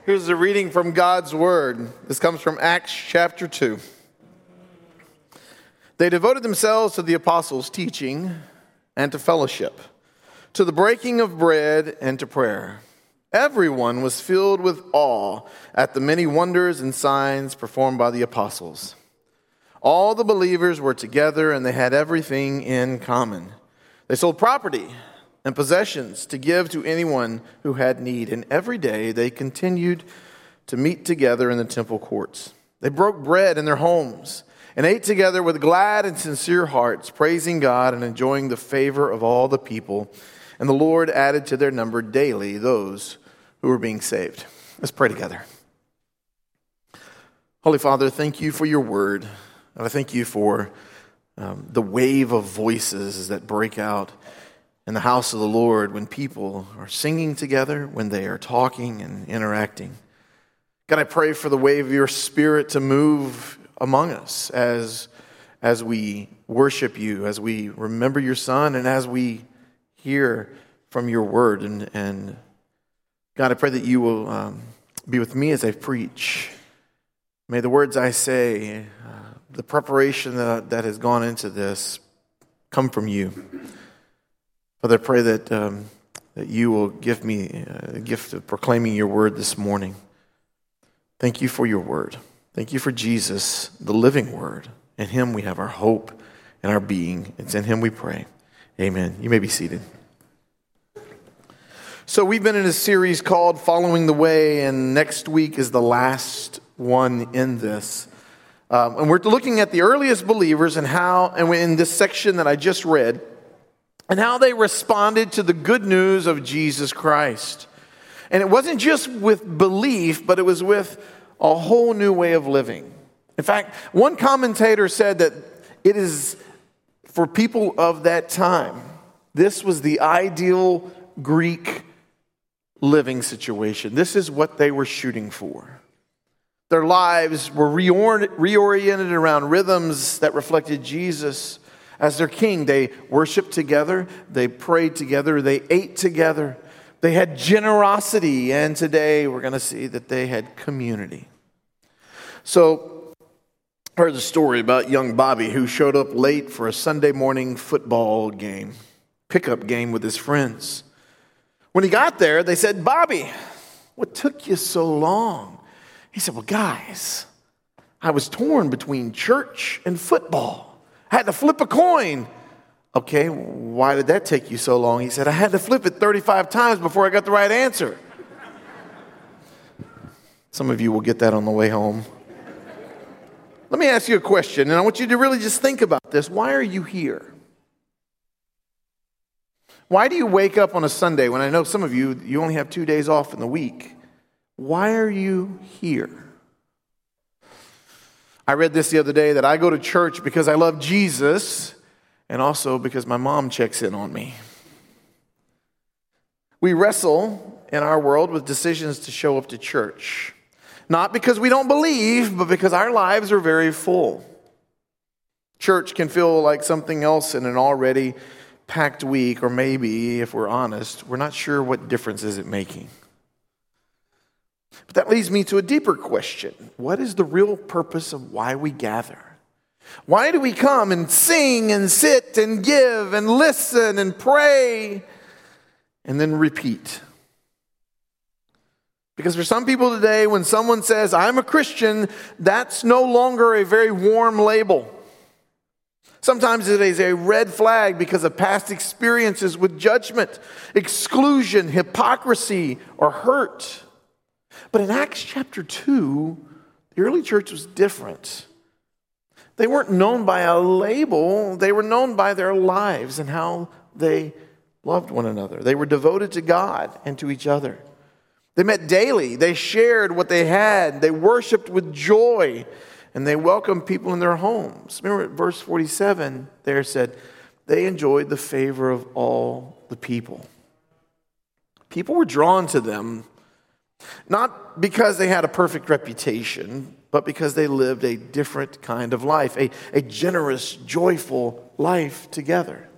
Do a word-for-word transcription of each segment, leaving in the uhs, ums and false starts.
Here's a reading from God's Word. This comes from Acts chapter two. They devoted themselves to the apostles' teaching and to fellowship, to the breaking of bread and to prayer. Everyone was filled with awe at the many wonders and signs performed by the apostles. All the believers were together and they had everything in common. They sold property and possessions to give to anyone who had need. And every day they continued to meet together in the temple courts. They broke bread in their homes and ate together with glad and sincere hearts, praising God and enjoying the favor of all the people. And the Lord added to their number daily those who were being saved. Let's pray together. Holy Father, thank you for your word. And I thank you for um, the wave of voices that break out in the house of the Lord when people are singing together, when they are talking and interacting. God, I pray for the wave of your Spirit to move among us as, as we worship you, as we remember your Son, and as we hear from your word. And, and God, I pray that you will um, be with me as I preach. May the words I say, uh, the preparation that, that has gone into this, come from you. Father, I pray that um, that you will give me a gift of proclaiming your word this morning. Thank you for your word. Thank you for Jesus, the living word. In him we have our hope and our being. It's in him we pray. Amen. You may be seated. So we've been in a series called Following the Way, and next week is the last one in this. Um, and we're looking at the earliest believers and how, and in this section that I just read, and how they responded to the good news of Jesus Christ. And it wasn't just with belief, but it was with a whole new way of living. In fact, one commentator said that it is, for people of that time, this was the ideal Greek living situation. This is what they were shooting for. Their lives were reoriented around rhythms that reflected Jesus as their king. They worshiped together, they prayed together, they ate together, they had generosity, and today we're going to see that they had community. So, I heard the story about young Bobby who showed up late for a Sunday morning football game, pickup game with his friends. When he got there, they said, "Bobby, what took you so long?" He said, "Well, guys, I was torn between church and football. I had to flip a coin." "Okay, why did that take you so long?" He said, "I had to flip it thirty-five times before I got the right answer." Some of you will get that on the way home. Let me ask you a question, and I want you to really just think about this. Why are you here? Why do you wake up on a Sunday when I know some of you, you only have two days off in the week? Why are you here? I read this the other day that I go to church because I love Jesus and also because my mom checks in on me. We wrestle in our world with decisions to show up to church. Not because we don't believe, but because our lives are very full. Church can feel like something else in an already packed week, or maybe, if we're honest, we're not sure what difference is it making. But that leads me to a deeper question. What is the real purpose of why we gather? Why do we come and sing and sit and give and listen and pray and then repeat? Because for some people today, when someone says, "I'm a Christian," that's no longer a very warm label. Sometimes it is a red flag because of past experiences with judgment, exclusion, hypocrisy, or hurt. But in Acts chapter two, the early church was different. They weren't known by a label. They were known by their lives and how they loved one another. They were devoted to God and to each other. They met daily. They shared what they had. They worshiped with joy. And they welcomed people in their homes. Remember verse forty-seven there said, they enjoyed the favor of all the people. People were drawn to them, not because they had a perfect reputation, but because they lived a different kind of life, a, a generous, joyful life together.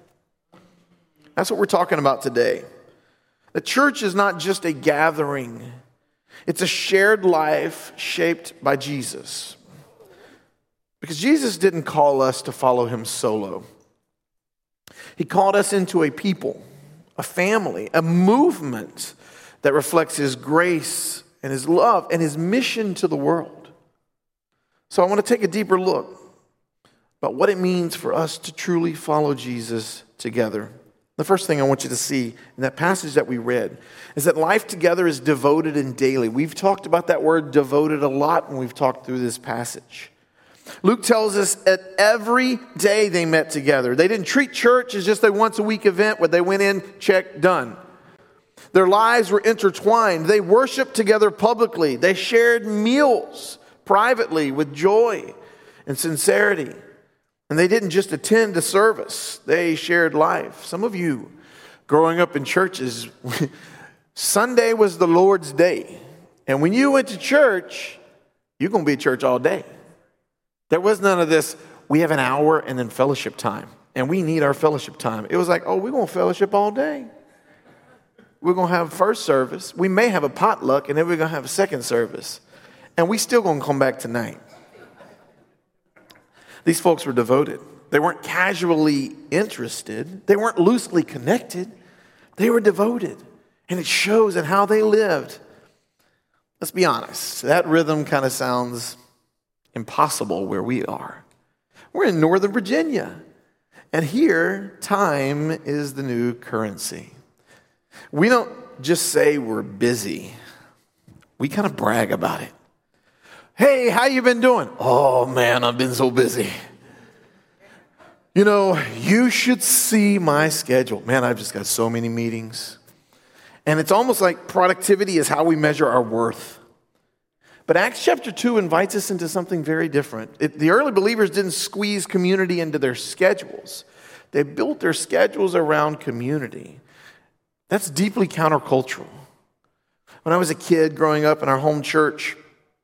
That's what we're talking about today. The church is not just a gathering. It's a shared life shaped by Jesus. Because Jesus didn't call us to follow him solo. He called us into a people, a family, a movement that reflects his grace and his love and his mission to the world. So I want to take a deeper look about what it means for us to truly follow Jesus together. The first thing I want you to see in that passage that we read is that life together is devoted and daily. We've talked about that word devoted a lot when we've talked through this passage. Luke tells us that every day they met together. They didn't treat church as just a once a week event where they went in, check, done. Their lives were intertwined. They worshiped together publicly. They shared meals privately with joy and sincerity. And they didn't just attend a service. They shared life. Some of you growing up in churches, Sunday was the Lord's day. And when you went to church, you're going to be at church all day. There was none of this, we have an hour and then fellowship time. And we need our fellowship time. It was like, oh, we're going to fellowship all day. We're going to have first service. We may have a potluck, and then we're going to have a second service. And we still going to come back tonight. These folks were devoted. They weren't casually interested. They weren't loosely connected. They were devoted. And it shows in how they lived. Let's be honest. That rhythm kind of sounds impossible where we are. We're in Northern Virginia. And here, time is the new currency. We don't just say we're busy. We kind of brag about it. Hey, how you been doing? Oh, man, I've been so busy. You know, you should see my schedule. Man, I've just got so many meetings. And it's almost like productivity is how we measure our worth. But Acts chapter two invites us into something very different. It, the early believers didn't squeeze community into their schedules. They built their schedules around community. That's deeply countercultural. When I was a kid growing up in our home church,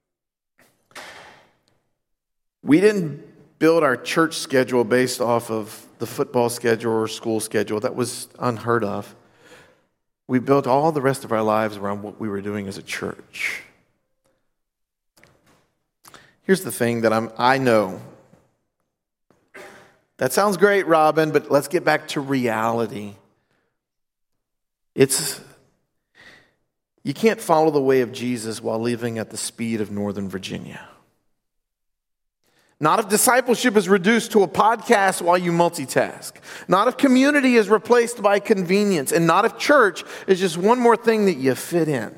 we didn't build our church schedule based off of the football schedule or school schedule. That was unheard of. We built all the rest of our lives around what we were doing as a church. Here's the thing that I'm, I know. That sounds great, Robin, but let's get back to reality. It's, you can't follow the way of Jesus while living at the speed of Northern Virginia. Not if discipleship is reduced to a podcast while you multitask. Not if community is replaced by convenience. And not if church is just one more thing that you fit in.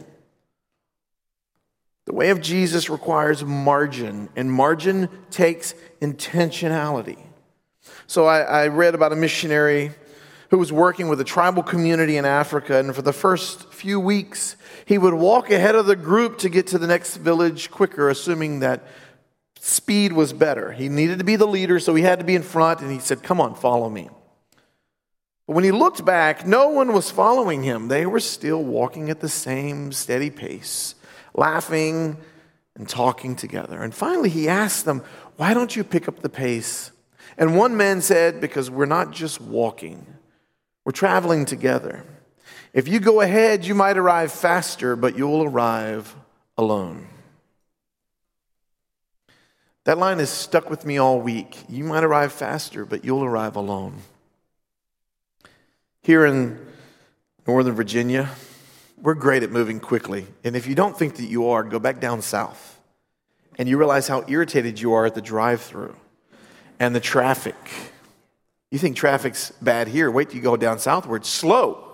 The way of Jesus requires margin, and margin takes intentionality. So I, I read about a missionary who was working with a tribal community in Africa, and for the first few weeks, he would walk ahead of the group to get to the next village quicker, assuming that speed was better. He needed to be the leader, so he had to be in front, and he said, come on, follow me. But when he looked back, no one was following him. They were still walking at the same steady pace, laughing and talking together. And finally, he asked them, why don't you pick up the pace? And one man said, because we're not just walking, we're traveling together. If you go ahead, you might arrive faster, but you'll arrive alone. That line has stuck with me all week. You might arrive faster, but you'll arrive alone. Here in Northern Virginia, we're great at moving quickly. And if you don't think that you are, go back down south. And you realize how irritated you are at the drive-thru and the traffic. You think traffic's bad here. Wait till you go down south where it's slow.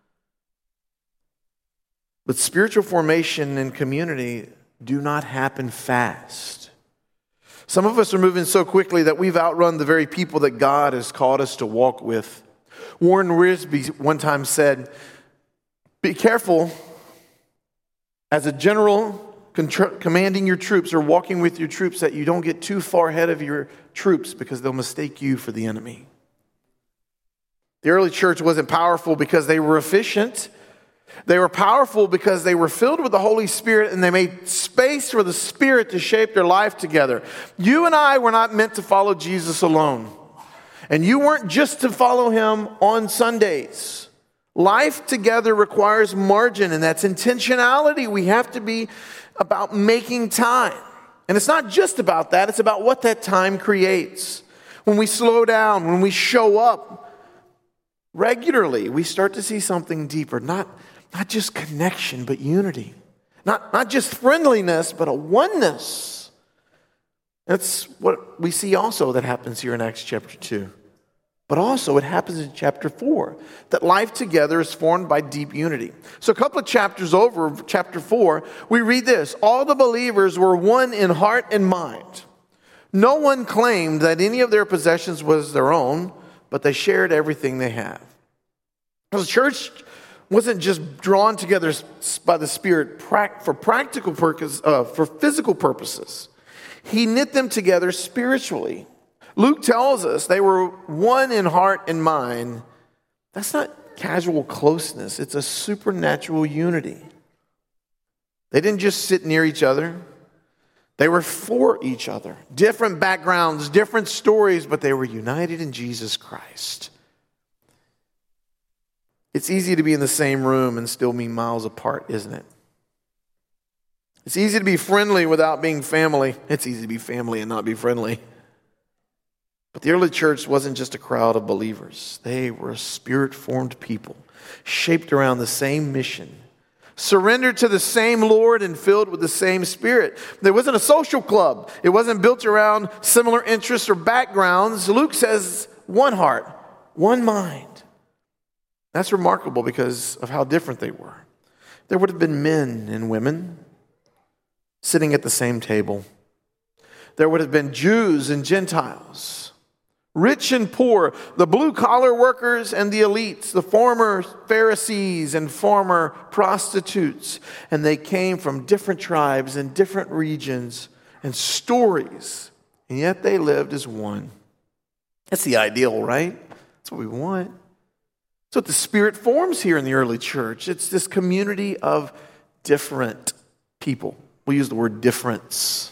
But spiritual formation and community do not happen fast. Some of us are moving so quickly that we've outrun the very people that God has called us to walk with. Warren Wiersbe one time said, be careful as a general contr- commanding your troops or walking with your troops that you don't get too far ahead of your troops because they'll mistake you for the enemy. The early church wasn't powerful because they were efficient. They were powerful because they were filled with the Holy Spirit and they made space for the Spirit to shape their life together. You and I were not meant to follow Jesus alone. And you weren't just to follow him on Sundays. Life together requires margin, and that's intentionality. We have to be about making time. And it's not just about that, it's about what that time creates. When we slow down, when we show up regularly, we start to see something deeper. Not, not just connection, but unity. Not, not just friendliness, but a oneness. That's what we see also that happens here in Acts chapter two. But also it happens in chapter four, that life together is formed by deep unity. So a couple of chapters over, chapter four, we read this: all the believers were one in heart and mind. No one claimed that any of their possessions was their own, but they shared everything they had. The church wasn't just drawn together by the Spirit for practical purpose, uh, for physical purposes. He knit them together spiritually. Luke tells us they were one in heart and mind. That's not casual closeness. It's a supernatural unity. They didn't just sit near each other. They were for each other. Different backgrounds, different stories, but they were united in Jesus Christ. It's easy to be in the same room and still be miles apart, isn't it? It's easy to be friendly without being family. It's easy to be family and not be friendly. But the early church wasn't just a crowd of believers. They were a spirit-formed people, shaped around the same mission, surrendered to the same Lord and filled with the same Spirit. There wasn't a social club. It wasn't built around similar interests or backgrounds. Luke says one heart, one mind. That's remarkable because of how different they were. There would have been men and women sitting at the same table. There would have been Jews and Gentiles, rich and poor, the blue-collar workers and the elites, the former Pharisees and former prostitutes. And they came from different tribes and different regions and stories, and yet they lived as one. That's the ideal, right? That's what we want. That's what the Spirit forms here in the early church. It's this community of different people. We use the word difference.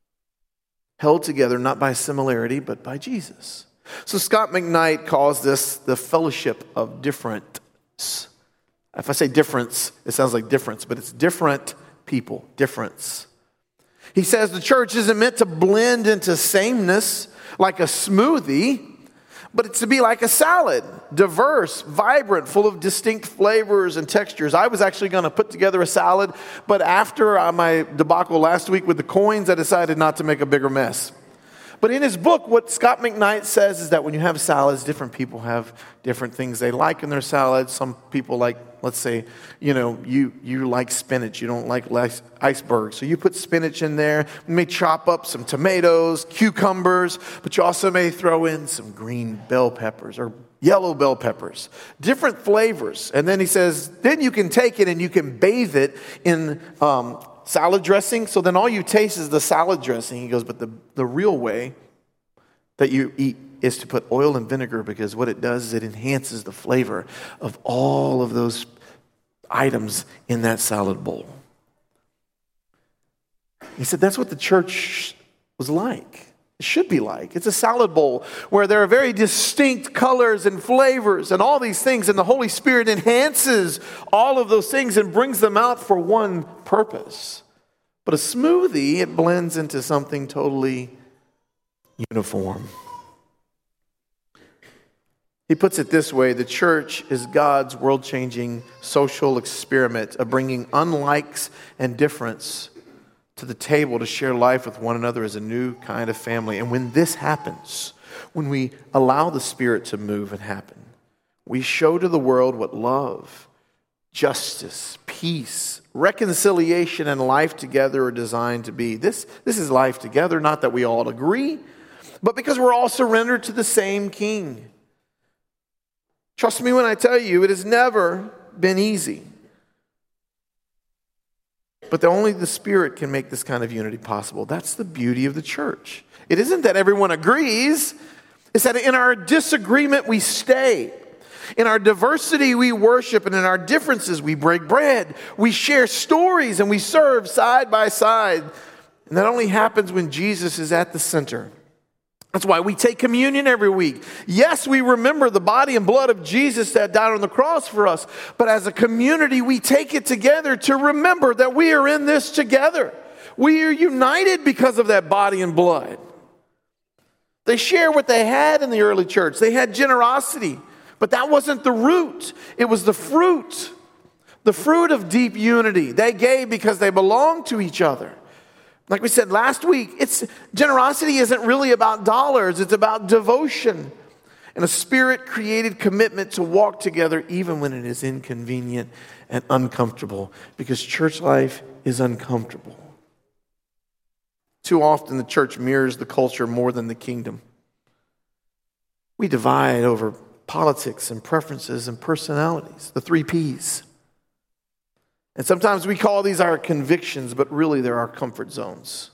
Held together not by similarity, but by Jesus. So Scott McKnight calls this the fellowship of difference. If I say difference, it sounds like difference, but it's different people, difference. He says the church isn't meant to blend into sameness like a smoothie, but it's to be like a salad, diverse, vibrant, full of distinct flavors and textures. I was actually going to put together a salad, but after my debacle last week with the coins, I decided not to make a bigger mess. But in his book, what Scott McKnight says is that when you have salads, different people have different things they like in their salads. Some people like, let's say, you know, you, you like spinach. You don't like iceberg. So you put spinach in there. You may chop up some tomatoes, cucumbers, but you also may throw in some green bell peppers or yellow bell peppers. Different flavors. And then he says, then you can take it and you can bathe it in um, salad dressing. So then all you taste is the salad dressing. He goes, but the, the real way that you eat is to put oil and vinegar, because what it does is it enhances the flavor of all of those items in that salad bowl. He said that's what the church was like. It should be like. It's a salad bowl where there are very distinct colors and flavors and all these things, and the Holy Spirit enhances all of those things and brings them out for one purpose. But a smoothie, it blends into something totally uniform. He puts it this way: the church is God's world-changing social experiment of bringing unlikes and difference to the table to share life with one another as a new kind of family. And when this happens, when we allow the Spirit to move and happen, we show to the world what love, justice, peace, reconciliation, and life together are designed to be. This, this is life together, not that we all agree, but because we're all surrendered to the same King. Trust me when I tell you, it has never been easy. But the, only the Spirit can make this kind of unity possible. That's the beauty of the church. It isn't that everyone agrees. It's that in our disagreement we stay. In our diversity we worship, and in our differences we break bread. We share stories and we serve side by side. And that only happens when Jesus is at the center. That's why we take communion every week. Yes, we remember the body and blood of Jesus that died on the cross for us. But as a community, we take it together to remember that we are in this together. We are united because of that body and blood. They share what they had in the early church. They had generosity, but that wasn't the root. It was the fruit. The fruit of deep unity. They gave because they belonged to each other. Like we said last week, it's generosity isn't really about dollars. It's about devotion and a spirit-created commitment to walk together even when it is inconvenient and uncomfortable, because church life is uncomfortable. Too often the church mirrors the culture more than the kingdom. We divide over politics and preferences and personalities, the three P's. And sometimes we call these our convictions, but really they're our comfort zones.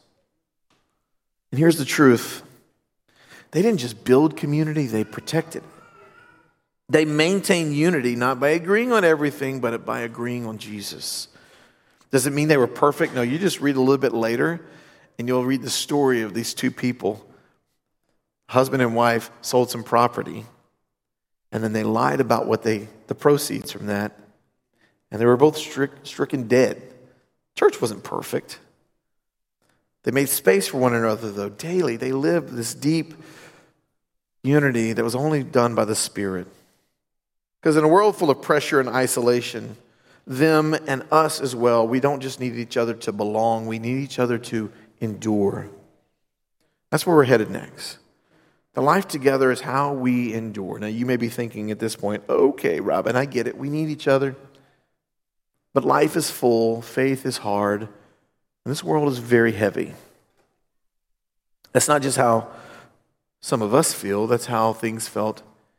And here's the truth. They didn't just build community, they protected it. They maintained unity, not by agreeing on everything, but by agreeing on Jesus. Does it mean they were perfect? No, you just read a little bit later, and you'll read the story of these two people. Husband and wife sold some property, and then they lied about what they, the proceeds from that. And they were both strick, stricken dead. Church wasn't perfect. They made space for one another, though, daily. They lived this deep unity that was only done by the Spirit. Because in a world full of pressure and isolation, them and us as well, we don't just need each other to belong. We need each other to endure. That's where we're headed next. The life together is how we endure. Now, you may be thinking at this point, okay, Robin, I get it. We need each other. But life is full, faith is hard, and this world is very heavy. That's not just how some of us feel, that's how things felt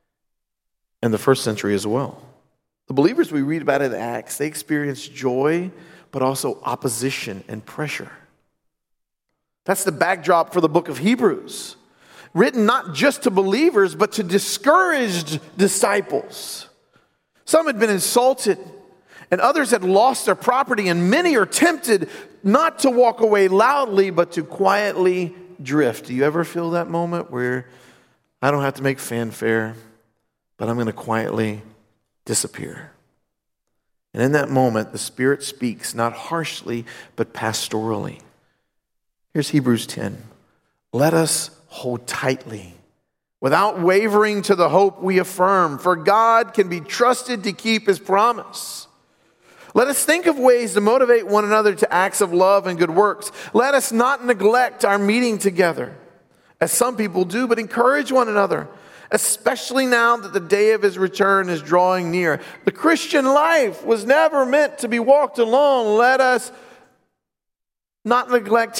in the first century as well. The believers we read about in Acts, they experienced joy, but also opposition and pressure. That's the backdrop for the book of Hebrews, written not just to believers, but to discouraged disciples. Some had been insulted, and others had lost their property, and many are tempted not to walk away loudly, but to quietly drift. Do you ever feel that moment where I don't have to make fanfare, but I'm going to quietly disappear? And in that moment, the Spirit speaks, not harshly, but pastorally. Here's Hebrews ten. Let us hold tightly, without wavering, to the hope we affirm, for God can be trusted to keep His promise. Let us think of ways to motivate one another to acts of love and good works. Let us not neglect our meeting together, as some people do, but encourage one another, especially now that the day of His return is drawing near. The Christian life was never meant to be walked alone. Let us not neglect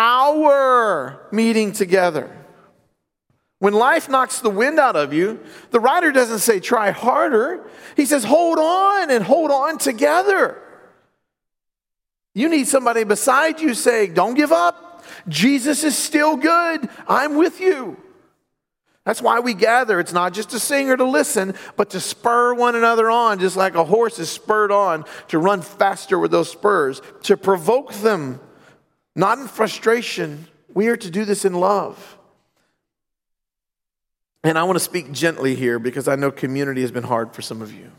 our meeting together. When life knocks the wind out of you, the writer doesn't say try harder. He says hold on and hold on together. You need somebody beside you saying, don't give up. Jesus is still good. I'm with you. That's why we gather. It's not just to sing or to listen, but to spur one another on, just like a horse is spurred on to run faster with those spurs, to provoke them, not in frustration. We are to do this in love. And I want to speak gently here because I know community has been hard for some of you.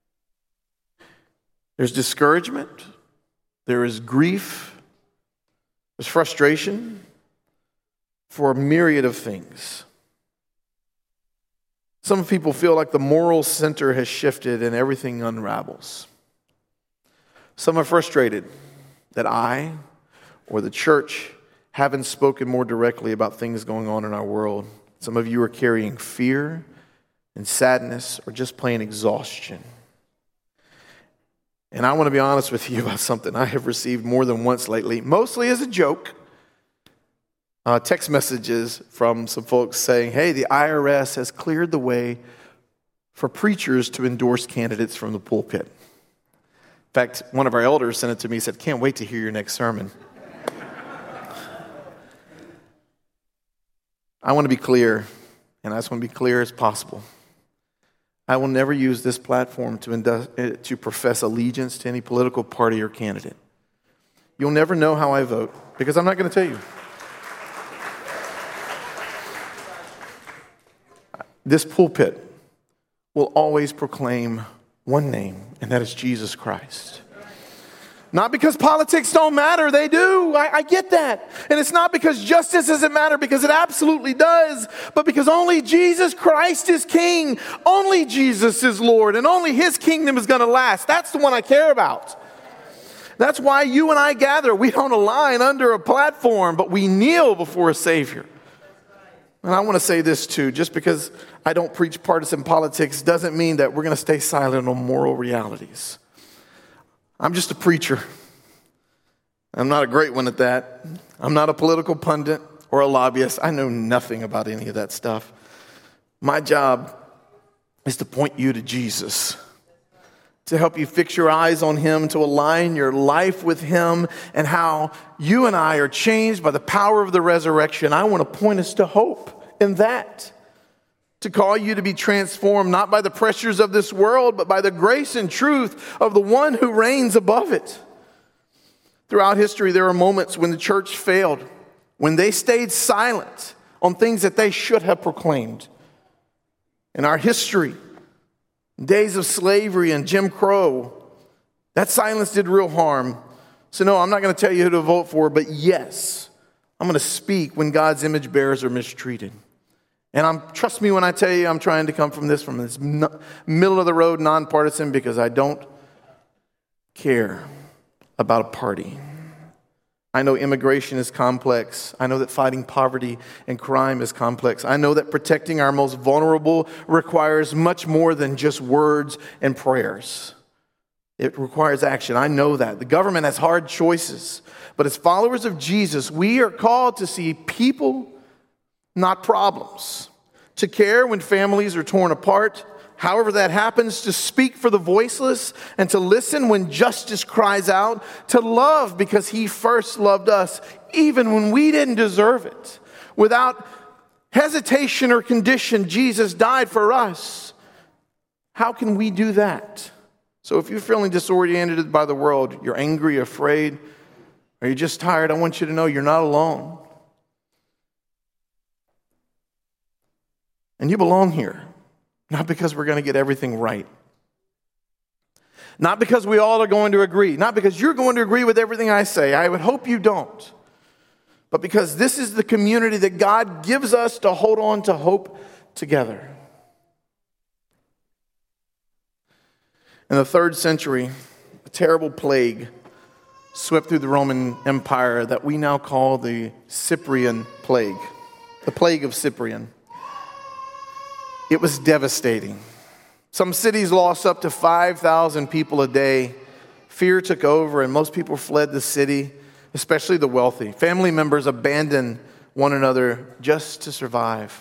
There's discouragement. There is grief. There's frustration for a myriad of things. Some people feel like the moral center has shifted and everything unravels. Some are frustrated that I or the church haven't spoken more directly about things going on in our world. Some of you are carrying fear and sadness or just plain exhaustion. And I want to be honest with you about something I have received more than once lately, mostly as a joke. Uh, text messages from some folks saying, hey, the I R S has cleared the way for preachers to endorse candidates from the pulpit. In fact, one of our elders sent it to me and said, can't wait to hear your next sermon. I want to be clear, and I just want to be clear as possible. I will never use this platform to, indu- to profess allegiance to any political party or candidate. You'll never know how I vote because I'm not going to tell you. this pulpit will always proclaim one name, and that is Jesus Christ. Not because politics don't matter, they do. I, I get that. And it's not because justice doesn't matter, because it absolutely does, but because only Jesus Christ is King. Only Jesus is Lord, and only His kingdom is going to last. That's the one I care about. That's why you and I gather. We don't align under a platform, but we kneel before a Savior. And I want to say this too, just because I don't preach partisan politics doesn't mean that we're going to stay silent on moral realities. I'm just a preacher. I'm not a great one at that. I'm not a political pundit or a lobbyist. I know nothing about any of that stuff. My job is to point you to Jesus, to help you fix your eyes on Him, to align your life with Him, and how you and I are changed by the power of the resurrection. I want to point us to hope in that. To call you to be transformed, not by the pressures of this world, but by the grace and truth of the one who reigns above it. Throughout history, there are moments when the church failed, when they stayed silent on things that they should have proclaimed. In our history, days of slavery and Jim Crow, that silence did real harm. So no, I'm not going to tell you who to vote for, but yes, I'm going to speak when God's image bearers are mistreated. And I'm, trust me when I tell you, I'm trying to come from this, from this no, middle of the road, nonpartisan, because I don't care about a party. I know immigration is complex. I know that fighting poverty and crime is complex. I know that protecting our most vulnerable requires much more than just words and prayers. It requires action. I know that. The government has hard choices. But as followers of Jesus, we are called to see people, not problems. To care when families are torn apart, however that happens, to speak for the voiceless, and to listen when justice cries out, to love because He first loved us, even when we didn't deserve it. Without hesitation or condition, Jesus died for us. How can we do that? So if you're feeling disoriented by the world, you're angry, afraid, or you're just tired, I want you to know you're not alone. And you belong here, not because we're going to get everything right. Not because we all are going to agree. Not because you're going to agree with everything I say. I would hope you don't. But because this is the community that God gives us to hold on to hope together. In the third century, a terrible plague swept through the Roman Empire that we now call the Cyprian plague. The plague of Cyprian. It was devastating. Some cities lost up to five thousand people a day. Fear took over and most people fled the city, especially the wealthy. Family members abandoned one another just to survive.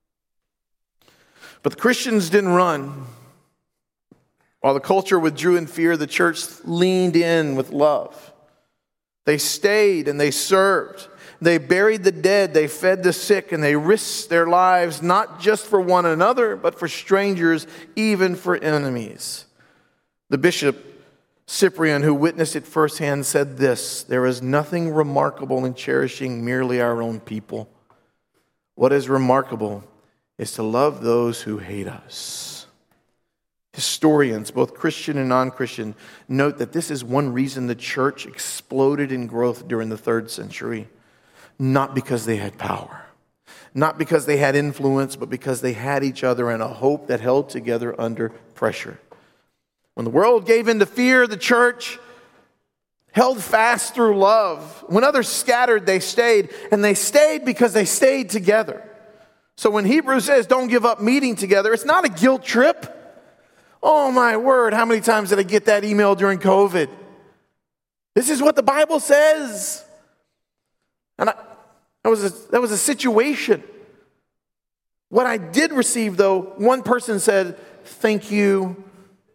But the Christians didn't run. While the culture withdrew in fear, the church leaned in with love. They stayed and they served. They buried the dead, they fed the sick, and they risked their lives not just for one another, but for strangers, even for enemies. The bishop, Cyprian, who witnessed it firsthand, said this: "There is nothing remarkable in cherishing merely our own people. What is remarkable is to love those who hate us." Historians, both Christian and non-Christian, note that this is one reason the church exploded in growth during the third century. Not because they had power, not because they had influence, but because they had each other and a hope that held together under pressure. When the world gave in to fear, the church held fast through love. When others scattered, they stayed, and they stayed because they stayed together. So when Hebrews says don't give up meeting together, it's not a guilt trip. Oh my word, how many times did I get that email during COVID? This is what the Bible says. And I, that was a, that was a situation. What I did receive, though, one person said, "Thank you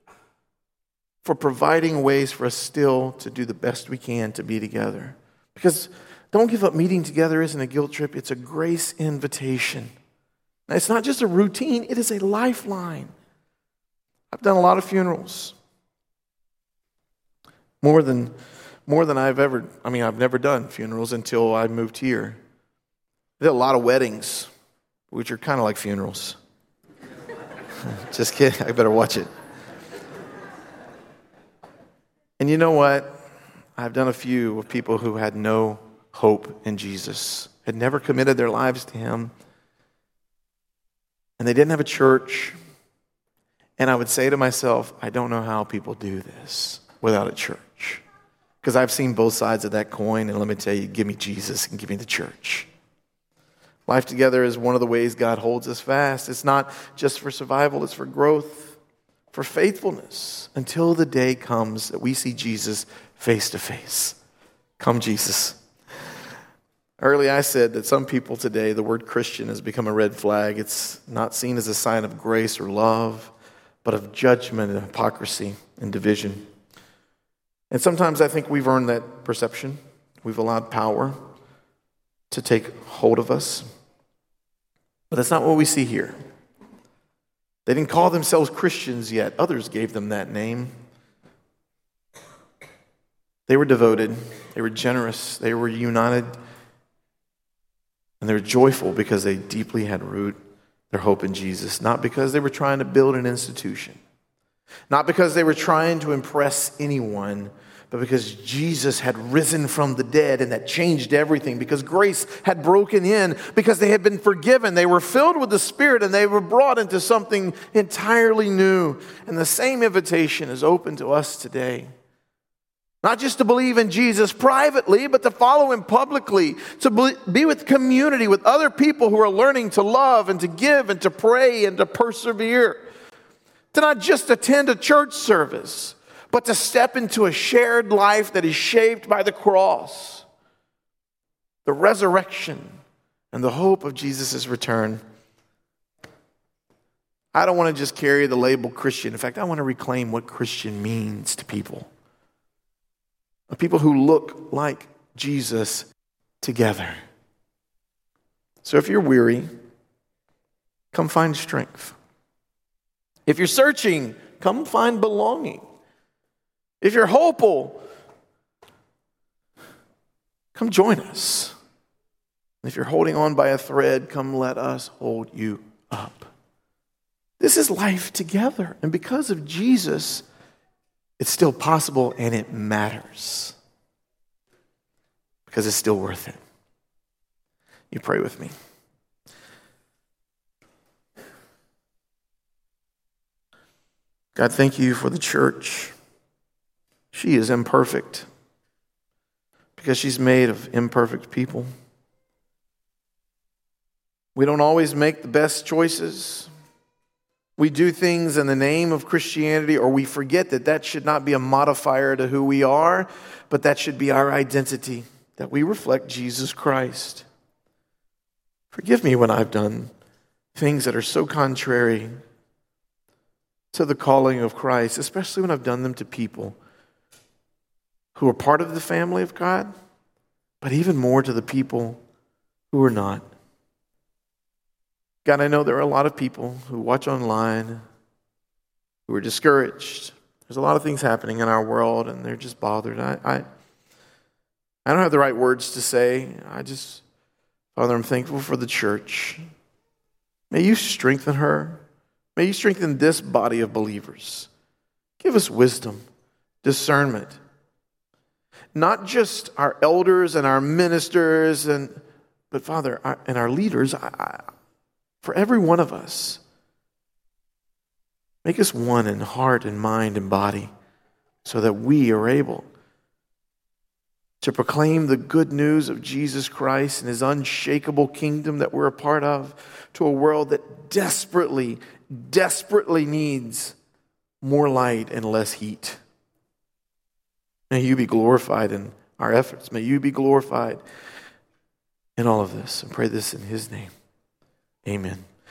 for providing ways for us still to do the best we can to be together." Because don't give up meeting together isn't a guilt trip, it's a grace invitation. Now, it's not just a routine, it is a lifeline. I've done a lot of funerals. More than More than I've ever, I mean, I've never done funerals until I moved here. I did a lot of weddings, which are kind of like funerals. Just kidding. I better watch it. And you know what? I've done a few with people who had no hope in Jesus, had never committed their lives to him, and they didn't have a church. And I would say to myself, I don't know how people do this without a church. Because I've seen both sides of that coin, and let me tell you, give me Jesus and give me the church. Life together is one of the ways God holds us fast. It's not just for survival, it's for growth, for faithfulness, until the day comes that we see Jesus face to face. Come, Jesus. Early I said that some people today, the word Christian has become a red flag. It's not seen as a sign of grace or love, but of judgment and hypocrisy and division. And sometimes I think we've earned that perception. We've allowed power to take hold of us. But that's not what we see here. They didn't call themselves Christians yet. Others gave them that name. They were devoted. They were generous. They were united. And they were joyful because they deeply had root their hope in Jesus. Not because they were trying to build an institution. Not because they were trying to impress anyone, but because Jesus had risen from the dead, and that changed everything. Because grace had broken in, because they had been forgiven. They were filled with the Spirit, and they were brought into something entirely new. And the same invitation is open to us today. Not just to believe in Jesus privately, but to follow him publicly. To be with community, with other people who are learning to love and to give and to pray and to persevere. To not just attend a church service, but to step into a shared life that is shaped by the cross, the resurrection, and the hope of Jesus' return. I don't want to just carry the label Christian. In fact, I want to reclaim what Christian means to people. People who look like Jesus together. So if you're weary, come find strength. If you're searching, come find belonging. If you're hopeful, come join us. If you're holding on by a thread, come let us hold you up. This is life together. And because of Jesus, it's still possible and it matters. Because it's still worth it. You pray with me. God, thank you for the church. She is imperfect because she's made of imperfect people. We don't always make the best choices. We do things in the name of Christianity, or we forget that that should not be a modifier to who we are, but that should be our identity, that we reflect Jesus Christ. Forgive me when I've done things that are so contrary to the calling of Christ, especially when I've done them to people who are part of the family of God, but even more to the people who are not. God, I know there are a lot of people who watch online who are discouraged. There's a lot of things happening in our world, and they're just bothered. I, I, I don't have the right words to say. I just, Father, I'm thankful for the church. May you strengthen her. May you strengthen this body of believers. Give us wisdom, discernment. Not just our elders and our ministers, and but Father, our, and our leaders, I, I, for every one of us. Make us one in heart and mind and body so that we are able to proclaim the good news of Jesus Christ and his unshakable kingdom that we're a part of to a world that desperately, desperately needs more light and less heat. May you be glorified in our efforts. May you be glorified in all of this. And pray this in his name. Amen.